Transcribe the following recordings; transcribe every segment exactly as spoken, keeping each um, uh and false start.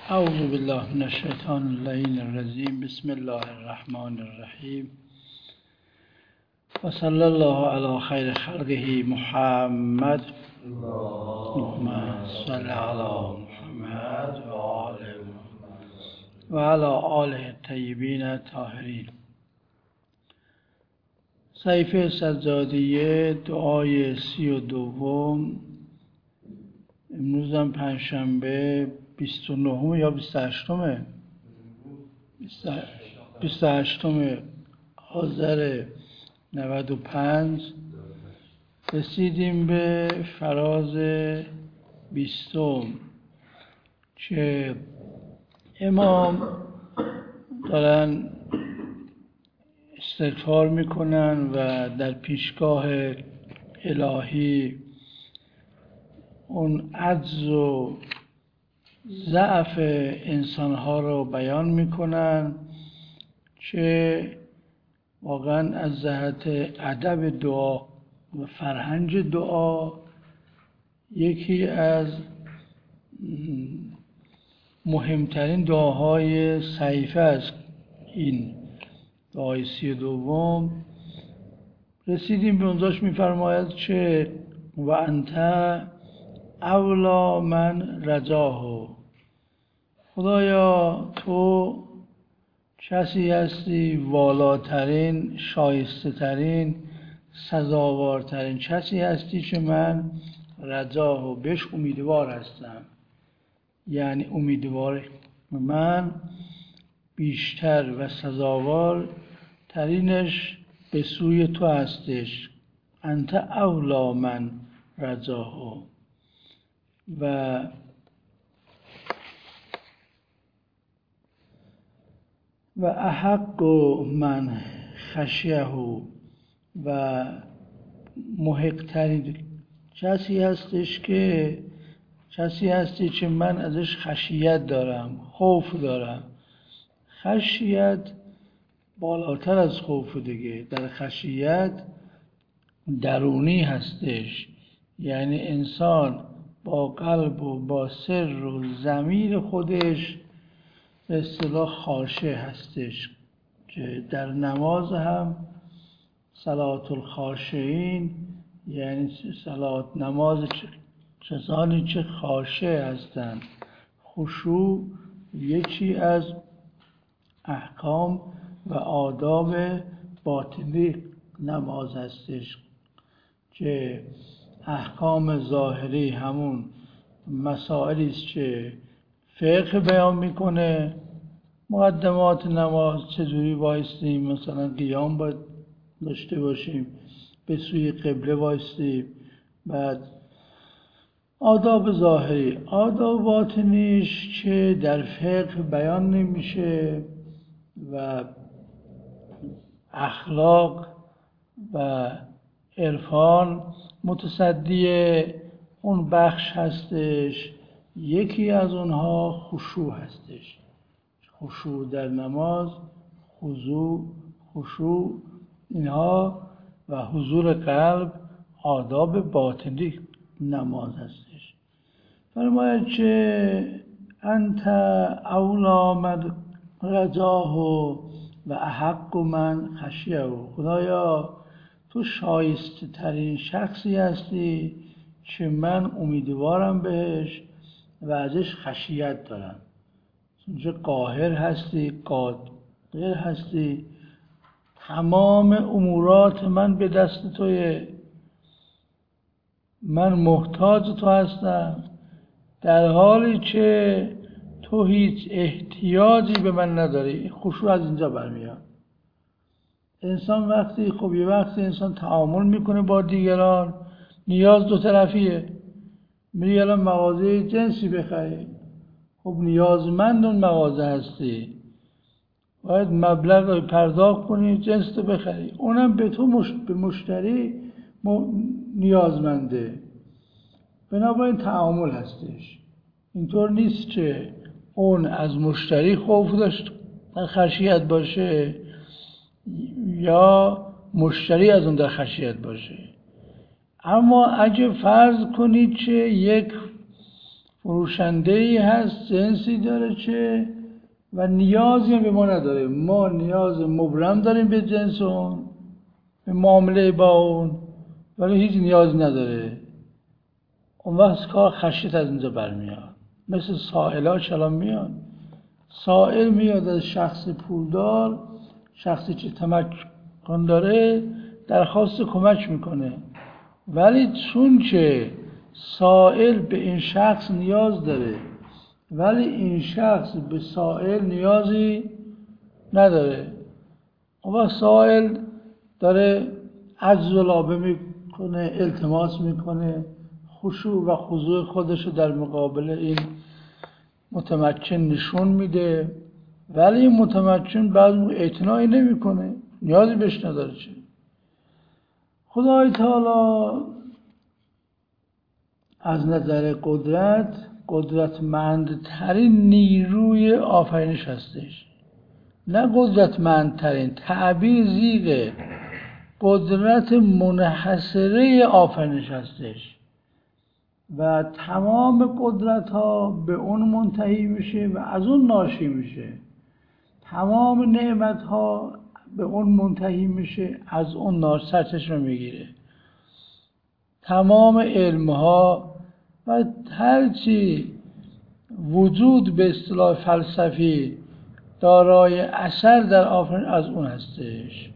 اعوذ بالله من الشیطان اللعین الرجیم. بسم الله الرحمن الرحیم و صلی الله علی خیر خلقه محمد. اللهم صل علی محمد و آل محمد و علی آله الطیبین الطاهرین. صحیفه سجادیه، دعای سی و دوم. امروز هم پنجشنبه بیست و نهم یا بیست و هشتم بیست و هشتم آذر نود و پنج رسیدیم به فراز بیستم که امام دارن استغفار میکنن و در پیشگاه الهی اون عجز و ضعف انسانها رو بیان میکنن که واقعا از جهت ادب دعا و فرهنگ دعا یکی از مهمترین دعاهای صحیفه است. این دعای سی دوم رسیدیم به اونجاش میفرماید که و انت اولا من رجاه، خدایا تو کسی هستی والاترین، شایسته ترین، سزاوارترین کسی هستی که من رجاه و بهش امیدوار هستم. یعنی امیدوار من بیشتر و سزاوار ترینش به سوی تو هستش. انت اولا من رجاه و و احق من خشیه و محق ترین کسی هستش که کسی هستی که من ازش خشیت دارم، خوف دارم. خشیت بالاتر از خوف دیگه. در خشیت درونی هستش، یعنی انسان با قلب و با سر و ضمیر خودش به اصطلاح خاشع هستش که در نماز هم صلات الخاشعین، یعنی صلات نماز کسانی که خاشع هستند. خشوع یکی از احکام و آداب باطنی نماز هستش که احکام ظاهری همون مسائلی است که فقه بیان میکنه. مقدمات نماز چجوری وایستیم، مثلا قیام باید داشته باشیم، به سوی قبله وایستیم. بعد آداب ظاهری. آداب باطنیش که در فقه بیان نمیشه و اخلاق و عرفان متصدی اون بخش هستش. یکی از اونها خشوع هستش. خشوع در نماز، خضوع، خشوع، اینها و حضور قلب آداب باطنی نماز هستش. فرماید که انت اولا من رجاه و احق من خشیه. خدایا تو شایسته ترین شخصی هستی که من امیدوارم بهش و ازش خشیت دارم. چون قاهر هستی، قادر هستی، تمام امورات من به دست توی، من محتاج تو هستم، در حالی که تو هیچ احتیاجی به من نداری. خشوع از اینجا برمیاد. انسان وقتی خب یه وقتی انسان تعامل میکنه با دیگران، نیاز دو طرفیه. میری الان مغازه جنسی بخری، خب نیازمند اون مغازه هستی، باید مبلغ پرداخت کنی جنس رو بخری. اونم به تو مش... به مشتری م... نیازمنده. بنابراین تعامل هستش. اینطور نیست که اون از مشتری خوف داشت در خشیت باشه یا مشتری از اون در خشیت باشه. اما اگه فرض کنید که یک فروشنده‌ای هست، جنسی داره چه و نیازی هم به ما نداره. ما نیاز مبرم داریم به جنس اون، به معامله با اون، ولی هیچ نیازی نداره. اون وقت کار خشیت از اینجا برمیاد. مثل سائل‌ها چلا میاد. سائل میاد از شخص پولدار، شخصی که تمکن داره درخواست کمک میکنه، ولی چون که سائل به این شخص نیاز داره ولی این شخص به سائل نیازی نداره، اون وقت سائل داره عجز و لابه میکنه، التماس میکنه، خشوع و خضوع خودش رو در مقابل این متمکن نشون میده، ولی این متمکن بعض موقع اعتنایی نمیکنه، نیازی بهش نداره. چه خدای تعالی از نظر قدرت قدرتمندترین نیروی آفرینش هستش، نه قدرتمندترین، تعبیر زیغ قدرت منحصره آفرینش هستش و تمام قدرت ها به اون منتهی میشه و از اون ناشی میشه. تمام نعمت ها به اون منتهی میشه، از اون ناشی سرچشمه میگیره. تمام علم ها و هرچی وجود به اصطلاح فلسفی دارای اثر در آفرینش از اون هستش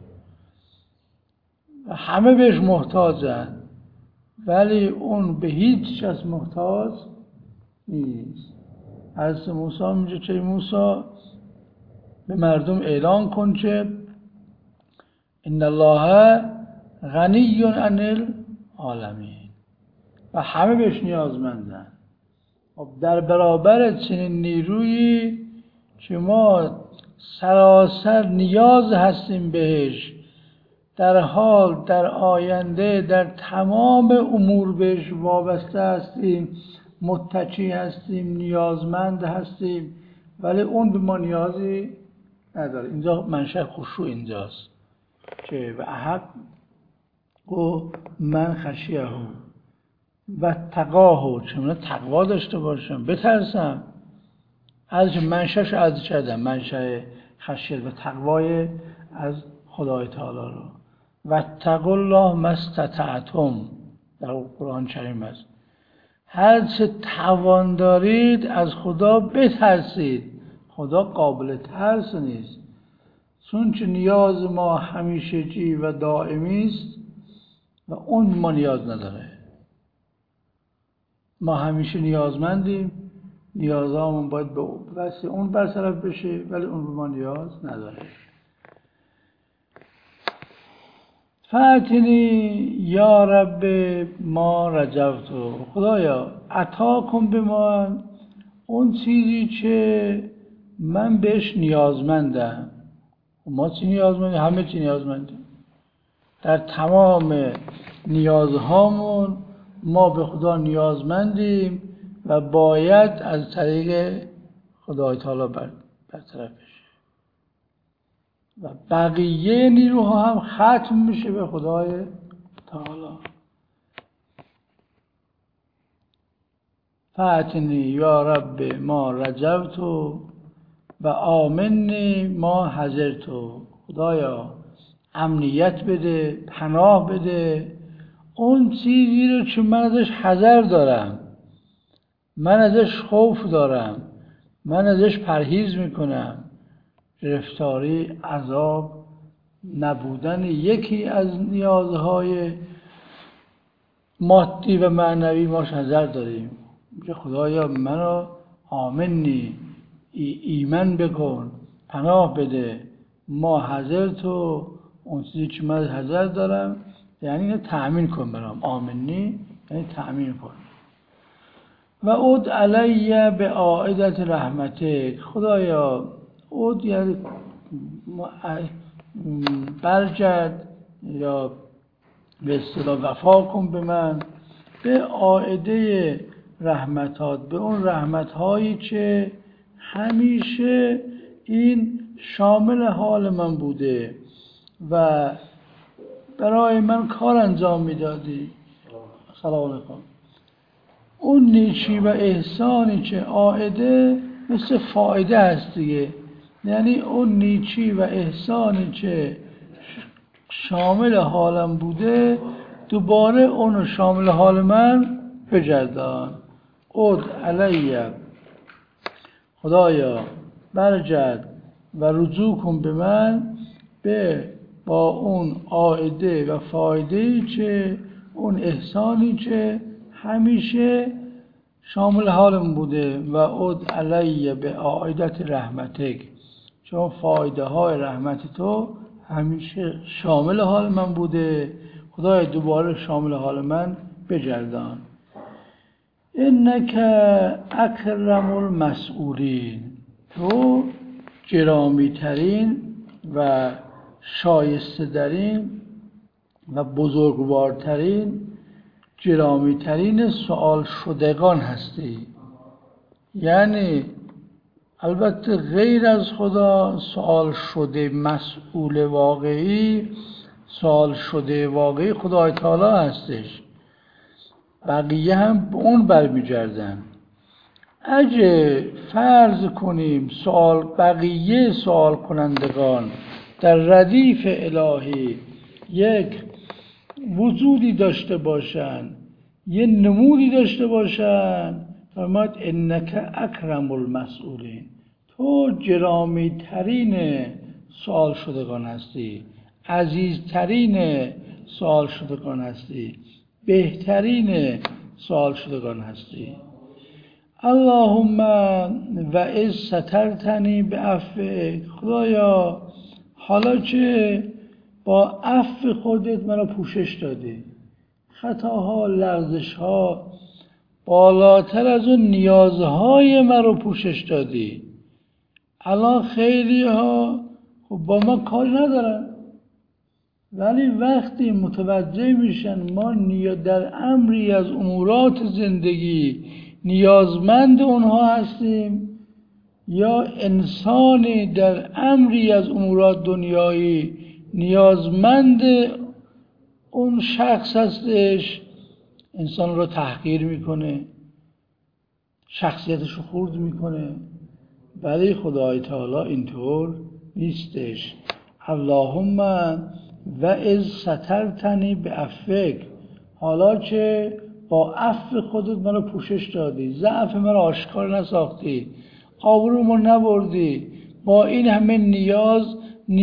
و همه بهش محتاجن، ولی اون به هیچ کس محتاج نیست. حضرت موسی میگه که موسی به مردم اعلان کن که ان الله غنی عن العالمین و همه بهش نیازمندن. در برابر چنین نیرویی که ما سراسر نیاز هستیم بهش، در حال، در آینده، در تمام امور بهش وابسته هستیم، متکی هستیم، نیازمند هستیم، ولی اون به ما نیازی نداره. اینجا منشأ خشوع اینجاست که و احق و من خشیه و تقاه، چون تقوا داشته باشم، بترسم از منشأش از چه منشأ خشیت و تقوای از خدای تعالی رو. و اتقوا الله ما استطعتم در قرآن کریم است، هر چه توان دارید از خدا بترسید. خدا قابل ترس نیست، چون که نیاز ما همیشگی و دائمی است و اون ما نیاز نداره. ما همیشه نیازمندیم، نیازامون باید به واسه اون برطرف بشه، ولی اون به ما نیاز نداره. فاتنی یا رب ما رجوتو، خدایا عطا کن به ما اون چیزی که من بهش نیازمندم. ما چی نیازمندیم؟ همه چی نیازمندیم. در تمام نیازهامون ما به خدا نیازمندیم و باید از طریق خدای تعالی برطرف بشه و بقیه نیروها هم ختم میشه به خدای تعالی. فاتنی یا رب ما رجوتو و آمنی ما حذرتو، خدایا امنیت بده، پناه بده اون چیزی رو که من ازش حذر دارم، من ازش خوف دارم، من ازش پرهیز میکنم. گرفتاری، عذاب، نبودن یکی از نیازهای مادی و معنوی ماش حذر داریم. میگه خدایا منو آمنی، ای ایمن بکن، پناه بده، ما حذر تو اون چیزی که من حذر دارم، یعنی اینو تأمین کن برام. آمنی یعنی تأمین کن. و عود علیه به عائدت رحمتک، خدایا عود یعنی برگرد یا به اصطلاح وفا کن به من به عائده رحمتات، به اون رحمتهایی که همیشه این شامل حال من بوده و برای من کار انجام میدادی. سلام علیکم. اون نیکی و احسانی که عائده مثل فایده هست دیگه، یعنی اون نیکی و احسانی که شامل حالم بوده دوباره اونو شامل حال من بگردان. عد علیه، خدایا برگرد و رجوع کن به من به با اون عائده و فایده‌ای که اون احسانی که همیشه شامل حالم بوده و عد علیه به عائدت رحمتک، چون فایده های رحمت تو همیشه شامل حال من بوده، خدای دوباره شامل حال من بگردان. انک اکرم المسئولین، تو گرامی ترین و شایسته ترین و بزرگوارترین گرامی ترین سوال شدگان هستی. یعنی البته غیر از خدا سوال شده مسئول واقعی، سوال شده واقعی خدای تعالی هستش، بقیه هم به اون برمیگردن. اگه فرض کنیم سوال بقیه سوال کنندگان در ردیف الهی یک وجودی داشته باشن، یه نمودی داشته باشن، فرماید انک اکرم المسئولین، تو گرامی ترین سوال شدگان هستی، عزیزترین سوال شدگان هستی، بهترین سوال شدگان هستی. اللهم و اذ سترتنی بعفوک، خدایا حالا که با عفو خودت مرا پوشش دادی، خطاها لغزشها بالاتر از اون نیازهای مرا پوشش دادی. الان خیلی ها خب با ما کار ندارن، ولی وقتی متوجه میشن ما در امری از امورات زندگی نیازمند اونها هستیم، یا انسانی در امری از امورات دنیایی نیازمند اون شخص هستش، انسان رو تحقیر میکنه، شخصیتش رو خرد میکنه. ولی خدای تعالی اینطور نیستش. اللهم و اذ سترتنی بعفوک، حالا که با عفو خودت منو پوشش دادی، ضعف منو آشکار نساختی، آبرومو نبردی، با این همه نیاز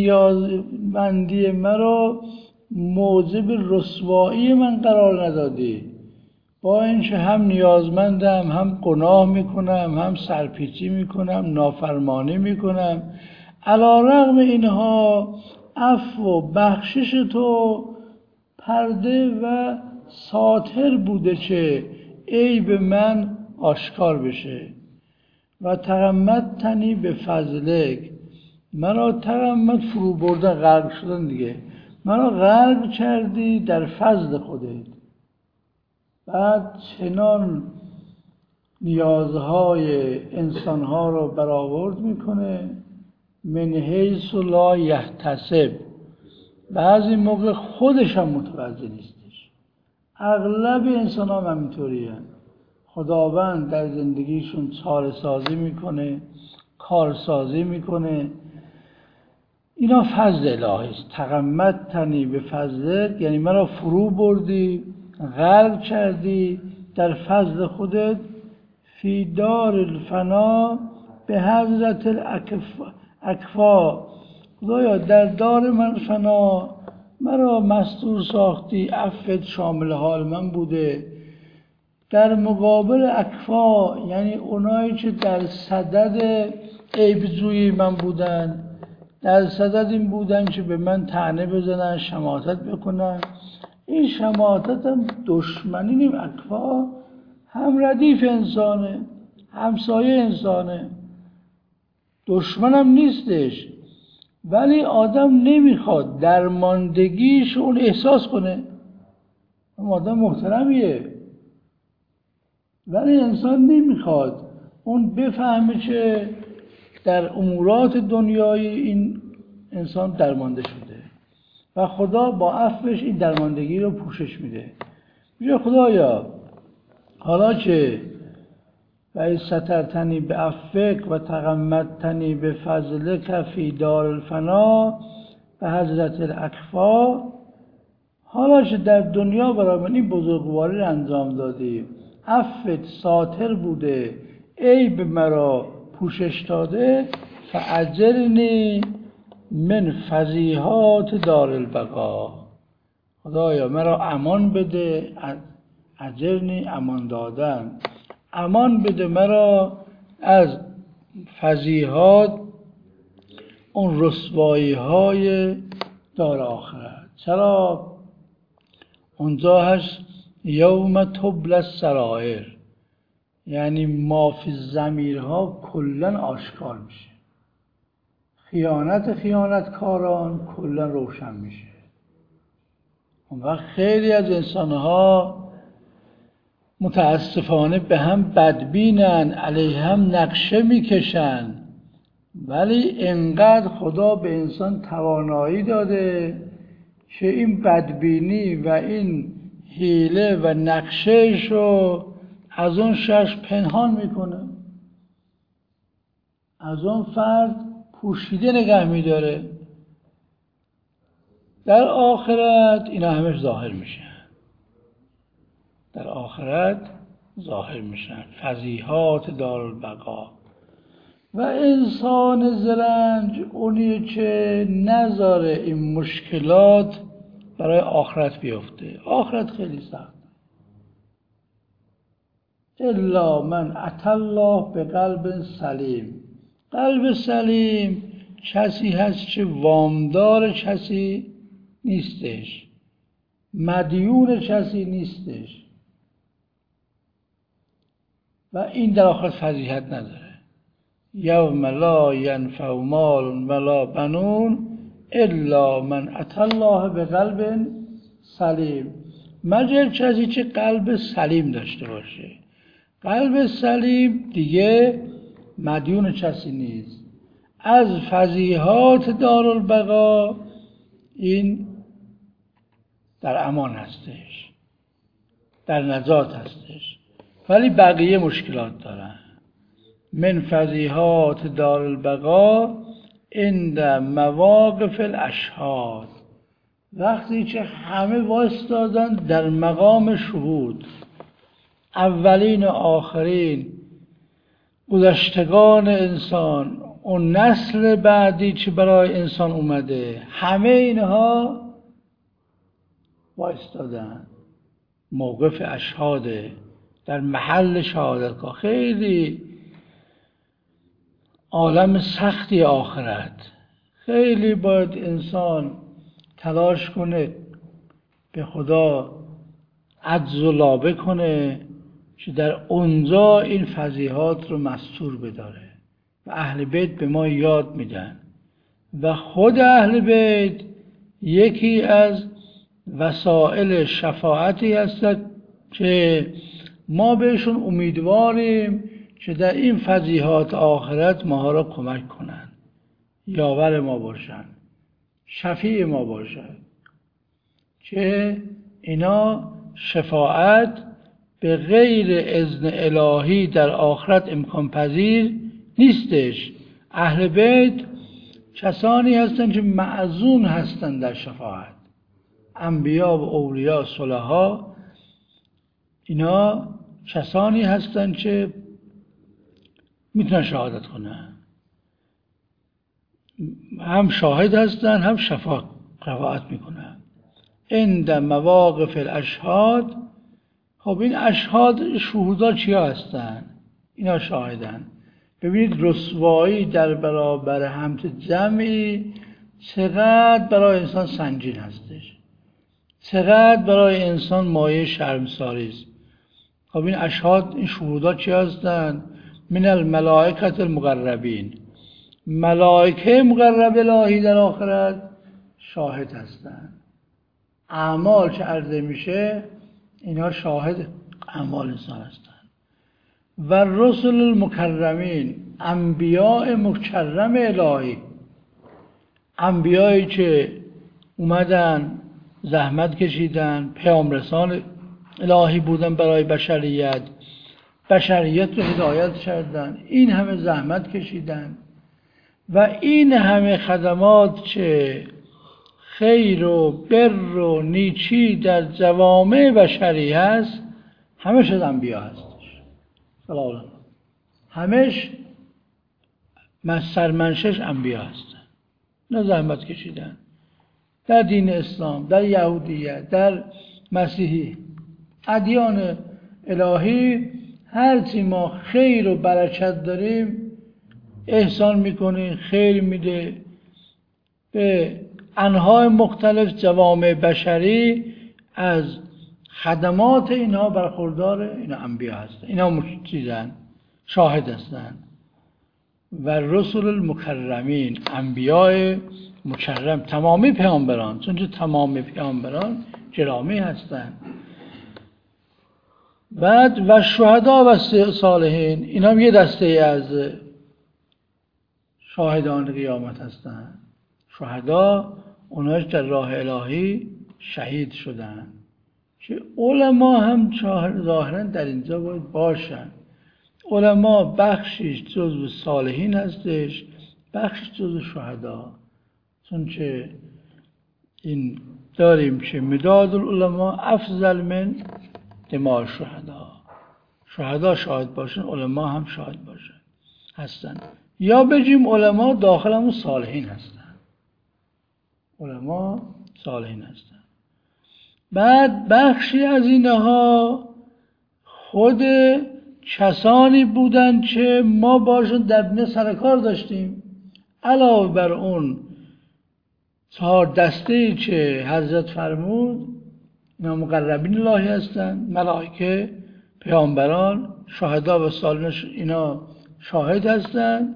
نیازمندی مرا موجب رسوایی من قرار ندادی. با اینکه هم نیازمندم، هم گناه میکنم، هم سرپیچی میکنم، نافرمانی میکنم، علی رغم اینها عفو و بخشش تو پرده و ساتر بوده که عیب من آشکار بشه. و تغمدتنی به فضلک، مرا تغمد فرو بردن، غرق شدن دیگه، مرا غرق کردی در فضل خودت. بعد چنان نیازهای انسانها رو برآورد میکنه من حیث لا یحتسب، بعضی موقع خودش هم متوجه نیستش. اغلب انسان هم همینطوری هست. خداوند در زندگیشون چاره سازی میکنه، کارسازی میکنه، اینا فضل الهی است. تغمدتنی به فضلت یعنی مرا فرو بردی، غرق کردی در فضل خودت. فی دار الفنا به حضرت الاکفا، خدایا در دار من فنا مرا مستور ساختی، عفوت شامل حال من بوده. در مقابل اکفا یعنی اونایی که در صدد عیب‌جویی من بودن، در صدد این بودن که به من طعنه بزنن، شماتت بکنن. این شماتت هم دشمنی نیم، اکفا هم ردیف انسانه، همسایه انسانه، دشمنم نیستش. ولی آدم نمیخواد درماندگیش اون احساس کنه. اون آدم محترمیه، ولی انسان نمیخواد اون بفهمه که در امورات دنیایی این انسان درمانده شده و خدا با عفوش این درماندگی رو پوشش میده. میگه خدایا حالا که و سترتنی به عفوک و تغمدتنی به فضلک فی دار الفنا به حضرت الاکفا، حالا که در دنیا برای من این بزرگواری را انجام دادی، عفوت ساتر بوده، عیب مرا پوشش داده، فاجرنی من فضیحات دار البقا، خدایا مرا امان بده، اجرنی امان دادن، امان بده مرا از فضیحات، اون رسوایی های دار آخرت. چرا؟ اونجا هست یوم تبلی السرائر، یعنی ما فی الضمیرها کلا آشکار میشه، خیانت خیانتکاران کلا روشن میشه. اون وقت خیلی از انسانها متاسفانه به هم بدبینن، علیه هم نقشه میکشن، ولی انقدر خدا به انسان توانایی داده که این بدبینی و این حیله و نقشهشو از اون شخص پنهان میکنه، از اون فرد پوشیده نگه میداره. در آخرت اینا همش ظاهر میشه، در آخرت ظاهر میشن فضیحات دار البقا. و انسان زرنج اونیه که نذاره این مشکلات برای آخرت بیفته. آخرت خیلی سخت، الا من اتی الله به قلب سلیم. قلب سلیم کسی هست که وامدار کسی نیستش، مدیون کسی نیستش، و این در آخرت فضیحت نداره. یوم لا ینفع مال ولا بنون الا من اتی الله به قلب سلیم، مگر کسی که قلب سلیم داشته باشه. قلب سلیم دیگه مدیون کسی نیست. از فضیحات دارالبقا این در امان هستش، در نجات هستش، ولی بقیه مشکلات دارن. من فضیحات دارالبقا عند مواقف الاشهاد، وقتی که همه وایستادن در مقام شهود، اولین و آخرین، گذشتگان انسان، اون نسل بعدی که برای انسان اومده، همه اینها وایستادن موقف اشهاده، در محل شهادتگاه. خیلی عالم سختی آخرت، خیلی باید انسان تلاش کنه به خدا عجز و لابه کنه که در اونجا این فضیحات رو مستور بداره. و اهل بیت به ما یاد میدن و خود اهل بیت یکی از وسائل شفاعتی هستند که ما بهشون امیدواریم که در این فضیحات آخرت ما را کمک کنن، یاور ما باشن، شفیع ما باشن، که اینا شفاعت به غیر اذن الهی در آخرت امکان پذیر نیستش. اهل بیت کسانی هستند که معزون هستند در شفاعت. انبیا و اولیا، صلحا، اینا کسانی هستند که میتونن شهادت کنن، هم شاهد هستن هم شفاعت میکنن عند مواقف الاشهاد. خب این اشهاد شهودا چیا هستن؟ اینا شاهدن. ببینید رسوایی در برابر همت جمعی چقدر برای انسان سنگین هستش، چقدر برای انسان مایه شرمساری است. خب این اشهاد، این شهودا چیا هستن؟ من الملائکه المقربین، ملائکه مقرب الهی در آخرت شاهد هستن. اعمال که عرضه میشه اینا شاهد اعمال انسان هستن. و رسل المکرمین، انبیاء مکرم الهی، انبیایی که اومدن زحمت کشیدن، پیام رسان الهی بودن برای بشریت، بشریت رو هدایت کردن، این همه زحمت کشیدن و این همه خدمات که خیر و بر و نیکی در جوامع بشری هست، همش از انبیا هستش. سلام همش سرمنشش انبیا هستن. نه زحمت کشیدن در دین اسلام، در یهودیت، در مسیحی، ادیان الهی، هرچی ما خیر و برکت داریم احسان میکنه، خیر میده به انواع مختلف جوامع بشری، از خدمات اینها برخوردار اینا انبیا هستن، اینا چیزن شاهد هستن. و رسول المکرمین، انبیاء مکرم، تمامی پیامبران، چون تمامی پیامبران گرامی هستن. بعد و شهدا و صالحین، اینا هم یه دسته از شاهدان قیامت هستن. شهدا اوناش در راه الهی شهید شدن که علما هم ظاهرا در اینجا باید باشن. علما بخشش جزو صالحین هستش، بخشش جزو شهدا، چون که این داریم که مداد العلماء افضل من دماء شهدا. شهدا شاهد باشن، علما هم شاهد باشن هستن. یا بگیم علما داخل همون صالحین هستن، علما صالحین هستن. بعد بخشی از اینها خود کسانی بودن که ما باشون در بینه سرکار داشتیم، علاوه بر اون چهار دسته‌ای که حضرت فرمود، اینا مقربین الهی هستن، ملائکه، پیامبران، شهدا و صالحین، اینا شاهد هستن.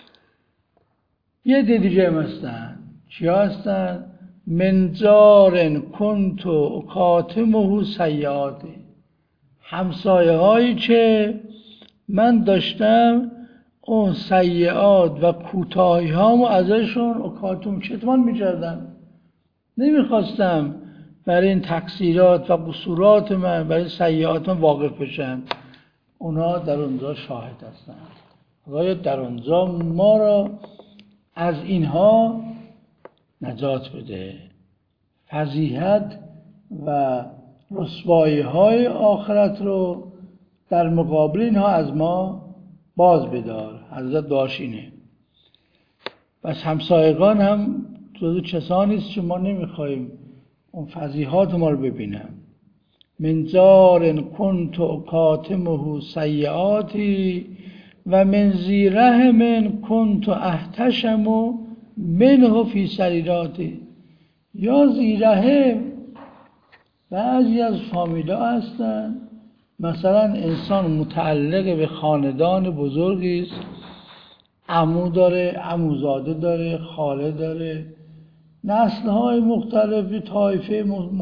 یه دیگه هم هستن، چیا هستن؟ من جار کنت کاتمه سیئاتی، همسایه هایی که من داشتم اون سیئات و کوتاهی هامو ازشون اکاتم کتمان می‌کردم، نمیخواستم برای این تقصیرات و قصورات من، برای سیئات من واقف بشن. اونا در اونجا شاهد هستن. خدایا در اونجا ما را از اینها نجات بده، فضیحت و رسوایی های آخرت رو در مقابل اینها از ما باز بدار. حضرت دعاش اینه. بس همسایگان هم جزو کسانی است که ما نمیخوایم اون فضیحات ما رو ببینم. من جار کنت کاتمه سیئاتی و من ذی رحم کنت احتشم منه فی سریراتی. یا ذی رحم بعضی از فامیلا هستن، مثلا انسان متعلق به خاندان بزرگی است، عمو داره، عموزاده داره، خاله داره، نسل‌های مختلفی، طایفه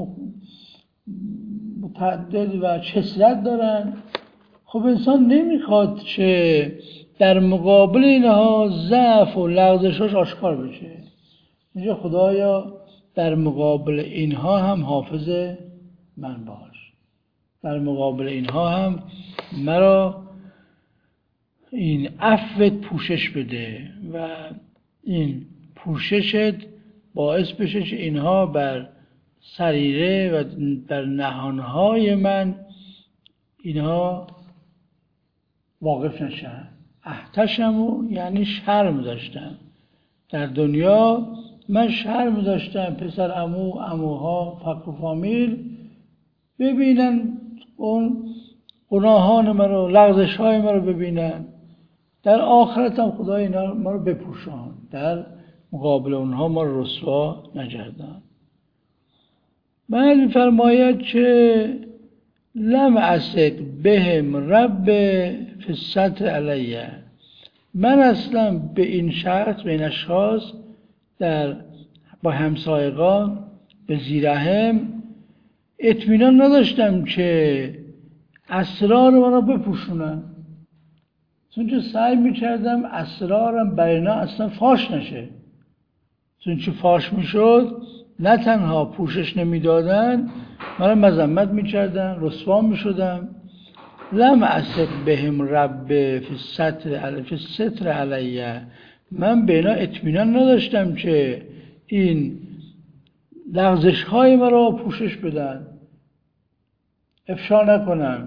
متعدد و کثرت دارن. خب انسان نمیخواد که در مقابل اینها ضعف و لغزشاش آشکار بشه. میگه خدایا در مقابل اینها هم حافظ من باش، در مقابل اینها هم مرا این عفوت پوشش بده و این پوششت باعث بشه که اینها بر سریره و در نهانهای من اینها واقف نشن. احتشمو یعنی شرم داشتم. در دنیا من شرم داشتم پسر عمو، عموها، فقر و فامیل ببینن اون گناهان من رو، لغزش های من رو ببینن. در آخرت هم خدا اینا ما رو بپوشان، در مقابل اونها ما رو رسوا نگردان. بعد می‌فرماید که لم اسک بهم رب فسط علیه، من اصلا به این شخص، به این اشخاص در با همسایگان به ذی‌رحم اطمینان نداشتم که اسرار من رو بپوشونن، چون که سعی میکردم اسرارم برای اینا اصلا فاش نشه. چون که فاش میشد نه تنها پوشش نمیدادن من مذمت میکردن، رسوا میشدم. لم اثق بهم رب فی الستر فی الستر علیه، من به اینا اطمینان نداشتم که این لغزش های مرا پوشش بدن، افشا نکنن.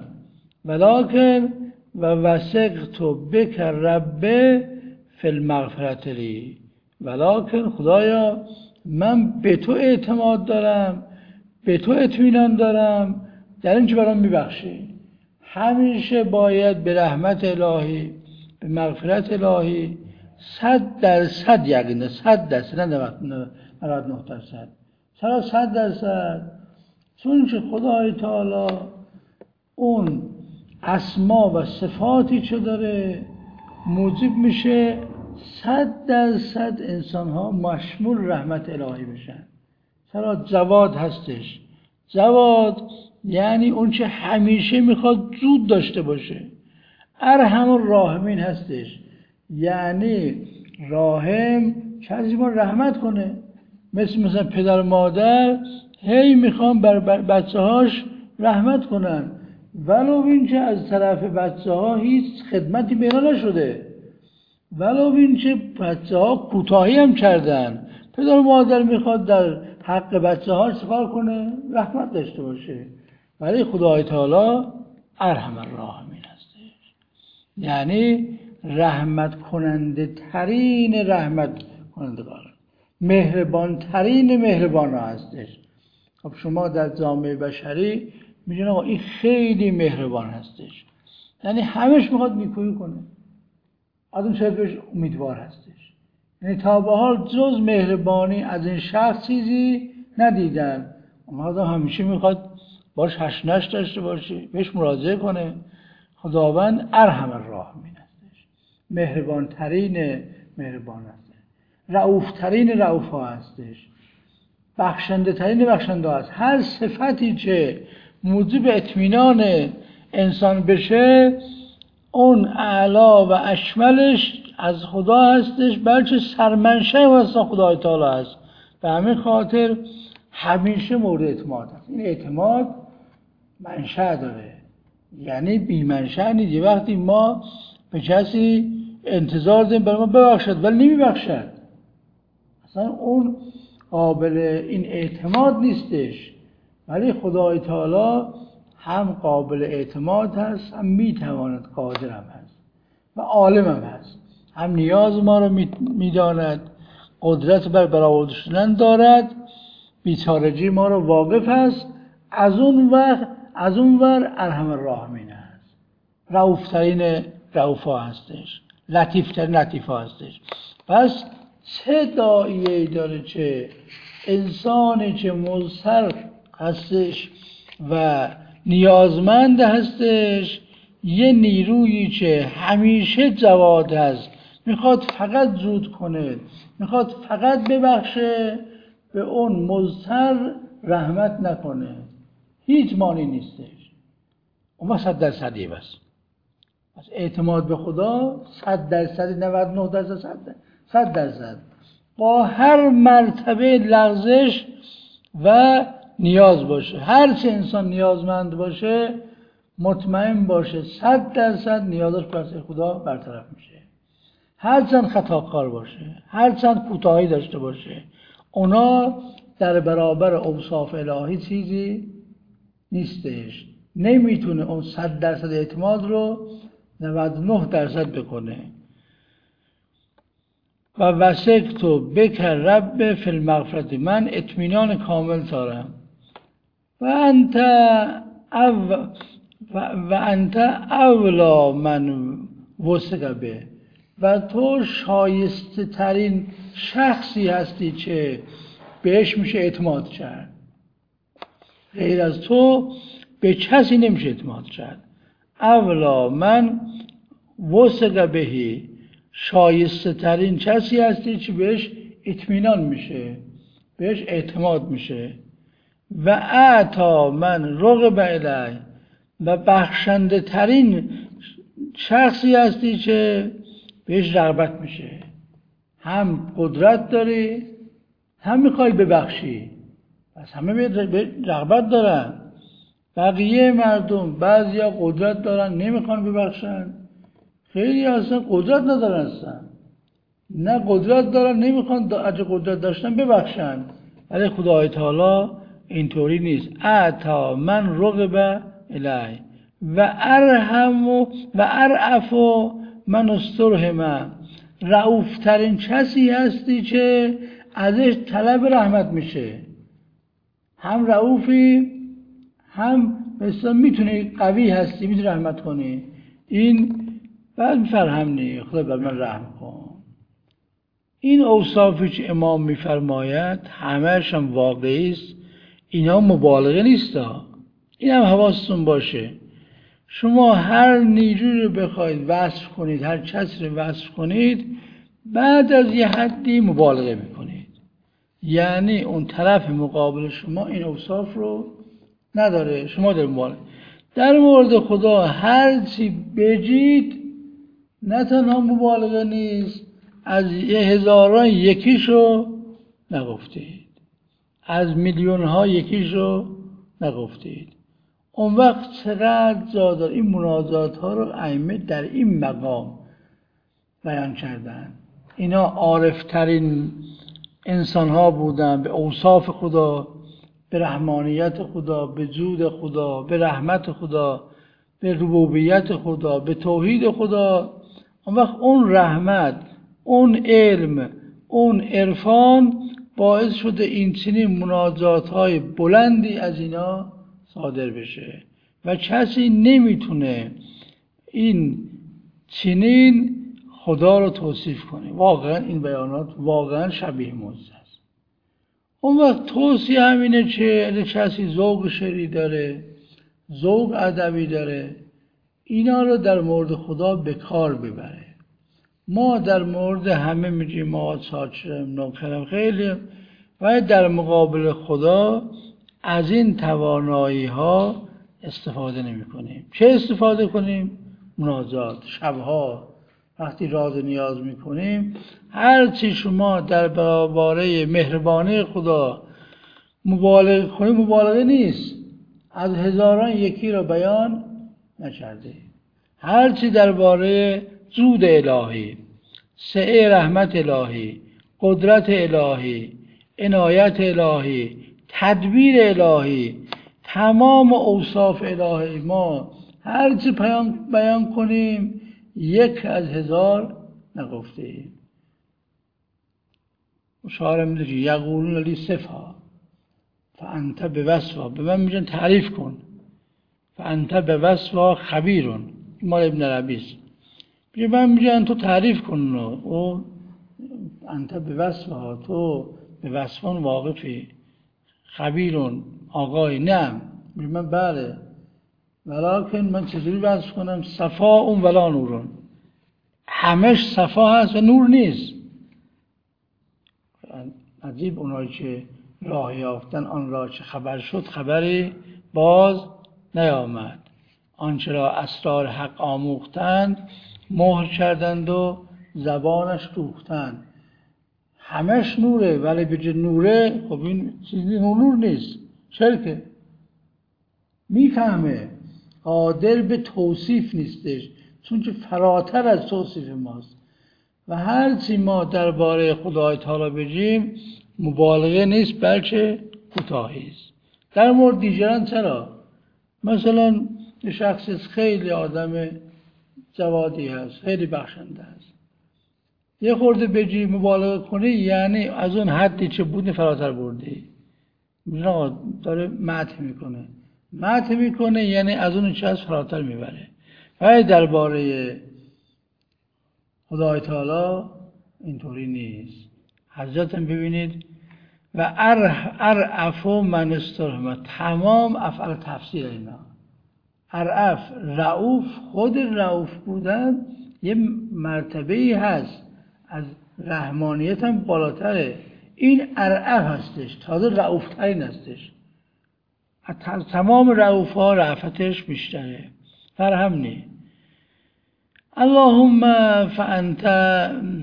ولکن و وثقت بک رب فی المغفرة لی، ولکن خدایا من به تو اعتماد دارم، به تو اطمینان دارم در این که برام میبخشی. همیشه باید به رحمت الهی، به مغفرت الهی صد درصد یقینه، صد درصد، نه نود نه درصد، چرا صد درصد؟ چون که خدای تعالی اون اسما و صفاتی که داره موجب میشه صد درصد انسان ها مشمول رحمت الهی بشن. چرا؟ جواد هستش. جواد یعنی اون که همیشه میخواد زود داشته باشه. ارحم الراحمین هستش، یعنی راحم کسی ما رحمت کنه. مثل مثلا پدر و مادر هی میخوان بر بچه هاش رحمت کنن، ولو این که از طرف بچه ها هیچ خدمتی بینا نشده، ولو این که بچه ها کوتاهی هم کردن، پدر و مادر میخواد در حق بچه ها چیکار کنه؟ رحمت داشته باشه. ولی خدای تعالی ارحم الراحمین هستش، یعنی رحمت کننده ترین رحمت کنندگان، مهربان ترین مهربان ها هستش. خب شما در جامعه بشری میدونید آقا این خیلی مهربان هستش، یعنی همش میخواد نیکویی کنه، از اون شکلش امیدوار هستش. یعنی تا به حال جز مهربانی از این شخص چیزی ندیدن. اما همیشه میخواد باش حشنش داشته باشه، بهش مراجعه کنه. خداوند ارحم الراحمین هستش، مهربان ترین مهربان هستش، رؤوف ترین رؤوف ها هستش، بخشنده ترین بخشنده هست. هر صفتی که موجب اطمینان انسان بشه اون اعلا و اشملش از خدا هستش، بلکه سرمنشه واسه خدای تعالی هست. به همین خاطر همیشه مورد اعتماد هست. این اعتماد منشأ داره، یعنی بی منشأ نیست. یه وقتی ما به کسی انتظار داریم برای ما ببخشد ولی نمیبخشد، اصلا اون قابل این اعتماد نیستش. ولی خدای تعالی هم قابل اعتماد هست، هم میتواند، قادر هم هست و عالم هم هست، هم نیاز ما رو میداند، قدرت بر برآورده شدن دارد، بیچارگی ما رو واقف هست. از اون ور از اون ور ارحم الراحمین هست، رؤوف ترین رؤوفا هستش، لطیف ترین لطیفا هستش. پس چه داعیه‌ای داره که انسانی که مضطر هستش و نیازمند هستش، یه نیرویی که همیشه جواد هست، میخواد فقط زود کنه، میخواد فقط ببخشه، به اون مضطر رحمت نکنه، هیچ مانی نیستش. اون صد درصدیه. بس بس اعتماد به خدا صد درصد، نود و نه درصد، صد درصد با هر مرتبه لغزش و نیاز باشه. هر چه انسان نیازمند باشه مطمئن باشه صد درصد نیازش برای خدا برطرف میشه. هر چند خطاکار باشه، هر چند کوتاهی داشته باشه، اونا در برابر اوصاف الهی چیزی نیستش. نمیتونه اون صد درصد اعتماد رو نود و نه درصد بکنه. و وثقت بک رب فی المغفرة، من اطمینان کامل دارم. و انت او و انت اولا من وثق به، و تو شایسته ترین شخصی هستی که بهش میشه اعتماد کرد. غیر از تو به کسی نمیشه اعتماد کرد. اولا من وثق بهی، شایسته ترین کسی هستی که بهش اطمینان میشه، بهش اعتماد میشه. و اعطا من رغب الیه، و بخشنده ترین شخصی هستی که بهش رغبت میشه. هم قدرت داری، هم میخوای ببخشی، پس همه به رغبت دارن. بقیه مردم بعضیا قدرت دارن نمیخوان ببخشن، خیلی اصلا قدرت ندارن، اصلا نه قدرت دارن نمیخوان اگه قدرت داشتن ببخشن. ولی خدای تعالی اینطوری نیست. اعطا من رغب الی و ارحم و ارعف من استرحم. رؤوف ترین کسی هستی که ازش طلب رحمت میشه. هم رؤوفی هم مثلا میتونی قوی هستی، میتونی رحمت کنی. این بعد میفرهمنی خدا بر من رحم کن. این اوصافی که امام میفرماید همه‌اش هم واقعی است، اینا مبالغه نیست. این هم حواستون باشه. شما هر نیروی رو بخواید وصف کنید، هر کسی رو وصف کنید، بعد از یه حدی مبالغه میکنید. یعنی اون طرف مقابل شما این اوصاف رو نداره، شما در مبالغه. در مورد خدا هر چی بگید نه تنها مبالغه نیست، از یه هزاران یکیشو نگفتید، از میلیون ها یکیشو نگفتید. اون وقت چقدر جا داره این مناجات ها رو ائمه در این مقام بیان کردن. اینا عارفترین انسان ها بودن به اوصاف خدا، به رحمانیت خدا، به جود خدا، به رحمت خدا، به ربوبیت خدا، به توحید خدا. اون وقت اون رحمت، اون علم، اون عرفان باعث شده این چنین مناجات های بلندی از اینا صادر بشه و کسی نمیتونه این چنین خدا رو توصیف کنه. واقعا این بیانات واقعا شبیه معجزه است. اون وقت توصیه همینه که کسی ذوق شعری داره، ذوق ادبی داره، اینا رو در مورد خدا به کار ببره. ما در مورد همه میگیم ما چاچرم نوکرم خیلی، و در مقابل خدا از این توانایی ها استفاده نمی کنیم. چه استفاده کنیم؟ مناجات، شبها وقتی راز نیاز می کنیم، هر چی شما در برابر مهربانی خدا مبالغه کنید، مبالغه نیست، از هزاران یکی را بیان نکرده. هر چی درباره جود الهی، سعه رحمت الهی، قدرت الهی، عنایت الهی، تدبیر الهی، تمام اوصاف الهی ما هر چی بیان کنیم یک از هزار نگفته ایم. شاعر میگه یقولون لی صفها فانت بوصفها، به من میگن تعریف کن، فانت بوصفها خبیرون. مال ابن عربی است. میگه من میگن تو تعریف کن و انت بوصفها، تو به وصفان واقفی، خبیرون آقای. نه میگه من بله، ولیکن من چجوری وصف کنم؟ صفا اون ولا نورون، همش صفا هست و نور نیست. عجیب اونایی که راه یافتن آن را چه خبر شد خبری باز نیامد، آنچه را اسرار حق آموختند مهر کردند و زبانش دوختند. همش نوره ولی بجه نوره، خب این چیزی نور نیست، شرکه. میفهمه قادر به توصیف نیستش، چون که فراتر از توصیف ماست. و هرچی ما درباره خدای تعالی بگیم مبالغه نیست بلکه کوتاهی است. در مورد دیگران چرا؟ مثلا یه شخص خیلی آدم جوادی هست، خیلی بخشنده هست، یه خورده بگی مبالغه کنی یعنی از اون حدی چه بودی فراتر بردی. میگه داره مدح میکنه، مدح میکنه یعنی از اون چه از فراتر میبره. ولی درباره خدای تعالی اینطوری نیست. حضرت هم ببینید و ارعف من استرحم، تمام افعال تفسیر اینا. ارعف رؤوف، خود رؤوف بودن یه مرتبه‌ای هست، از رحمانیت هم بالاتره. این ارعف هستش، تازه رؤوف ترین هستش. از تمام رؤوف ها رأفتش بیشتره. فرهمنی اللهم فانت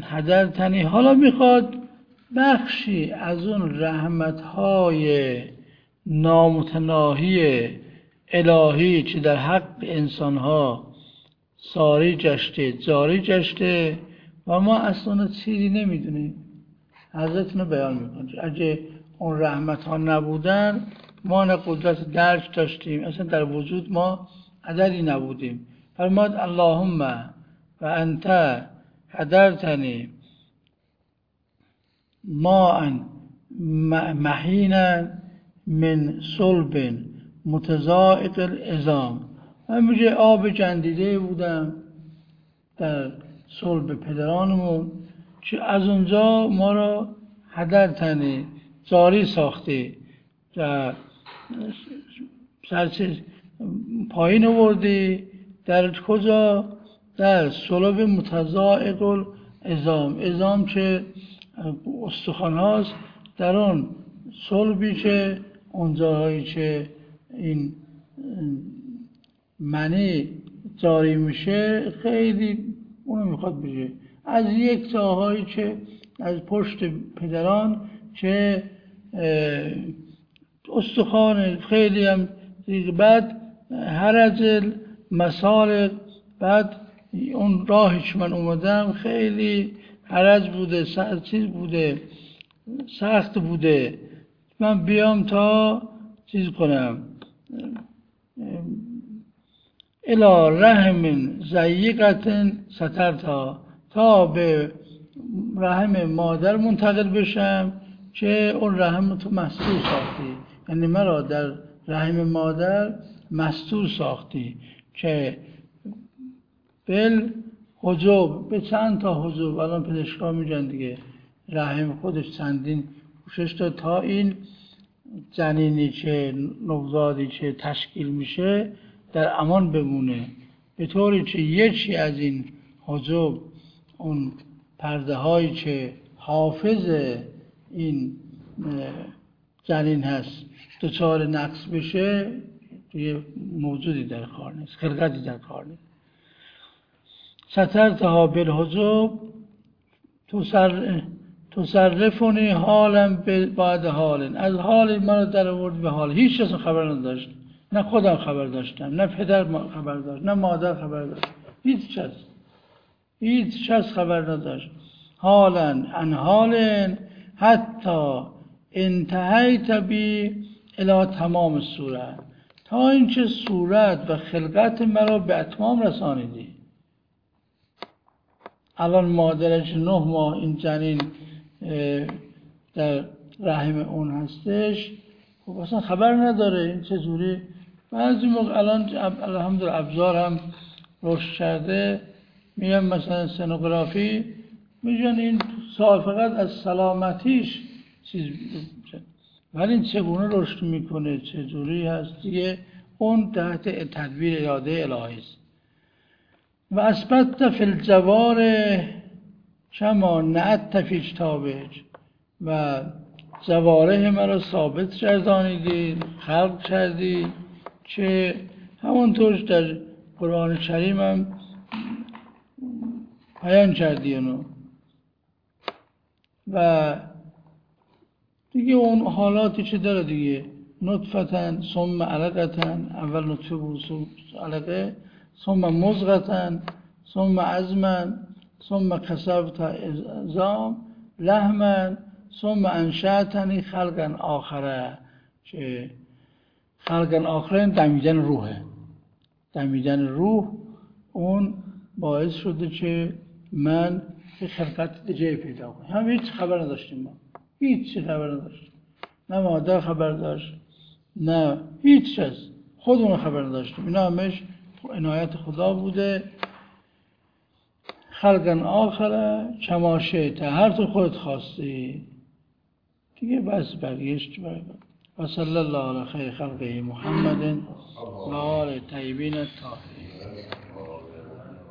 هدرتنی. حالا میخواد بخشی از اون رحمت های نامتناهی الهی چه در حق انسانها ساری جشته جاری جشته و ما اصلا چیزی نمیدونیم. حضرت اینو بیان میکنه اگه اون رحمت ها نبودن ما نه قدرت درک داشتیم، اصلا در وجود ما عددی نبودیم. فرماد اللهم و انت هدرتنی ماء مهینا من صلب متضاعف العظام. من میگه آب جندیده بودم در صلب پدرانمون که از اونجا ما را هدرتنی جاری ساختی و سرچه پایین آوردی. در کجا؟ در صلب متضاعف العظام. عظام که استخوان هاست، در اون صلبی که اونجاهایی که این منی جاری میشه خیلی اونو میخواد بشه از یک جاهایی که از پشت پدران که استخوان خیلی هم بعد هرجل مسال، بعد اون راهی که من اومدم خیلی هرج بوده، چیز بوده، سخت بوده. من بیام تا چیز کنم الی رحم ضیقة سترتها، تا به رحم مادر منتقل بشم که اون رحم تو مستور ساختی، یعنی مرا در رحم مادر مستور ساختی که بل حجاب، به چند تا حجاب الان پزشکا میگن دیگه رحم خودش چندین پوشش داد تا این جنینی که نوزادی که تشکیل میشه در امان بمونه، به طوری که یکی از این حجاب اون پرده هایی که حافظ این جنین هست دچار نقص بشه دیگه موجودی در کار نیست، خلقتی در کار نیست. سترتها بالحجاب تصرفونی حالم بعد حال، از حال من در آورد به حال. هیچ کس خبر نداشت، نه خودم خبر داشتم، نه پدر خبر داشت، نه مادر خبر داشت، هیچ کس هیچ کس خبر نداشت. حالا عن حال حتی انتهیت بی الی تمام صورت، تا اینکه صورت و خلقت مرا به اتمام رسانیدی. الان مادرش نه ماه این جنین در رحم اون هستش، خب اصلا خبر نداره این چجوری. بعضی موقع الان الحمدلله ابزار هم رشد کرده، میگن مثلا سنوگرافی، میگن این سال فقط از سلامتیش چیز میشه، ولی این چگونه رشد میکنه چجوری هست دیگه اون تحت تدبیر اراده الهی است. و اثبت فی الجوار کما نعت فی کتابک، و جوارح مرا ثابت گردانیدی، خلق کردی که همونطور در قرآن کریم هم بیان کردی اونو. و دیگه اون حالاتی که داره دیگه، نطفتن ثم علقتن، اول نطفه بود علقه، ثم مضغتن ثم عظما ثم کسوت عظام لحما ثم انشأتنی خلقا آخره، که خلقا آخره دمیدن روحه، دمیدن روح اون باعث شده که من یه خلقت دیگه پیدا کنم. هم هیچ خبر نداشتیم، ما هیچ خبر نداشتیم، نه مادر خبر داشت نه هیچ چیز، خودمون خبر نداشتیم. اینا همش عنایت خدا بوده. خلقا آخره کما شئت، هر تو خودت خواستی دیگه، بس بقیه‌اش برای و صلی الله علی خیر خلقه محمد و آل طیبین الطاهرین.